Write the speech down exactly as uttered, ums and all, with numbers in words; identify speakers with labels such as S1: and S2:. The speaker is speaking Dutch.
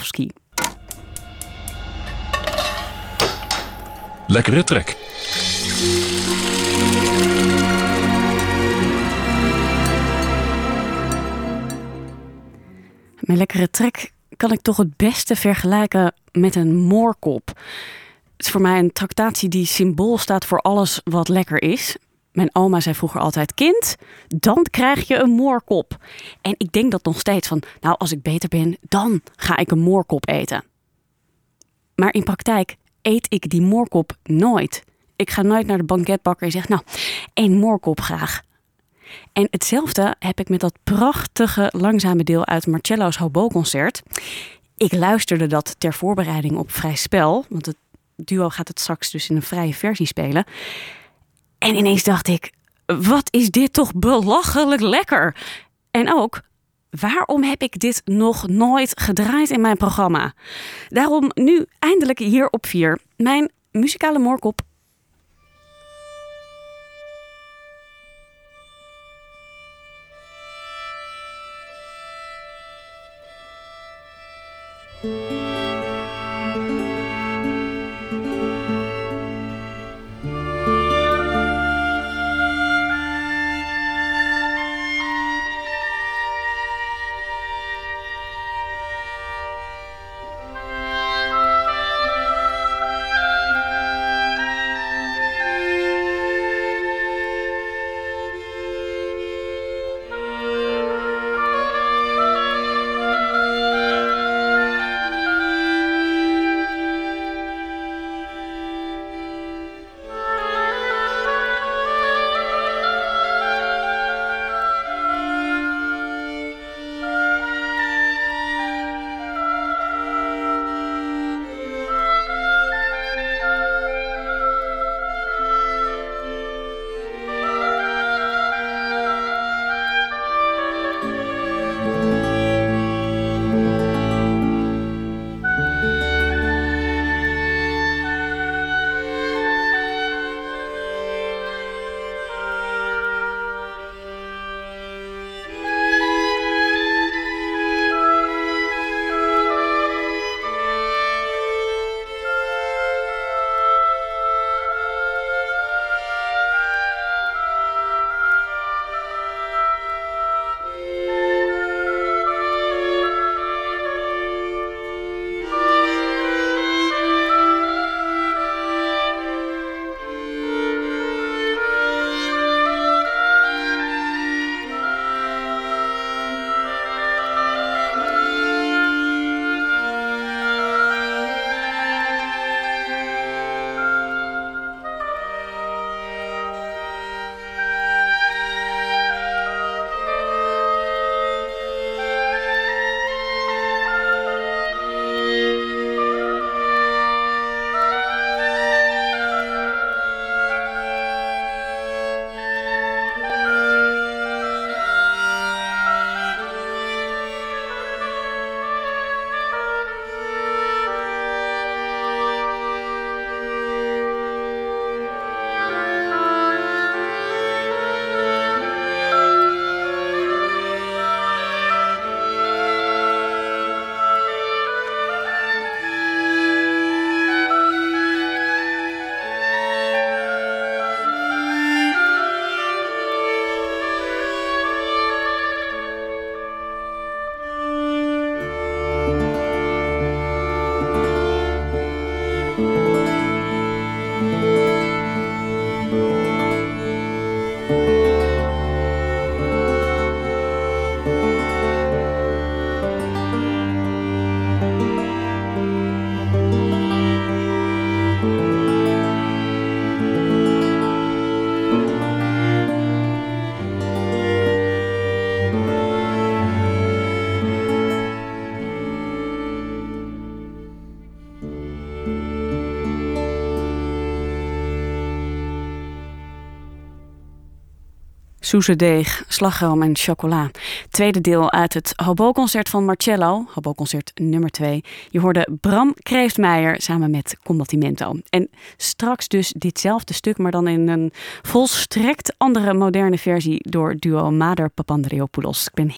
S1: Tchaikovsky.
S2: Lekkere trek.
S1: Mijn lekkere trek kan ik toch het beste vergelijken met een moorkop. Het is voor mij een tractatie die symbool staat voor alles wat lekker is. Mijn oma zei vroeger altijd: kind, dan krijg je een moorkop. En ik denk dat nog steeds van, nou, als ik beter ben, dan ga ik een moorkop eten. Maar in praktijk eet ik die moorkop nooit. Ik ga nooit naar de banketbakker en zeg, nou, één moorkop graag. En hetzelfde heb ik met dat prachtige langzame deel uit Marcello's Hobo-concert. Ik luisterde dat ter voorbereiding op Vrij Spel, want het duo gaat het straks dus in een vrije versie spelen. En ineens dacht ik, wat is dit toch belachelijk lekker? En ook, waarom heb ik dit nog nooit gedraaid in mijn programma? Daarom nu eindelijk hier op vier, mijn muzikale moorkop. Soezedeeg, slagroom en chocola. Tweede deel uit het Hobo-concert van Marcello, Hobo-concert nummer twee. Je hoorde Bram Kreeftmeijer samen met Combattimento. En straks dus ditzelfde stuk, maar dan in een volstrekt andere moderne versie door duo Mader Papandreopoulos. Ik ben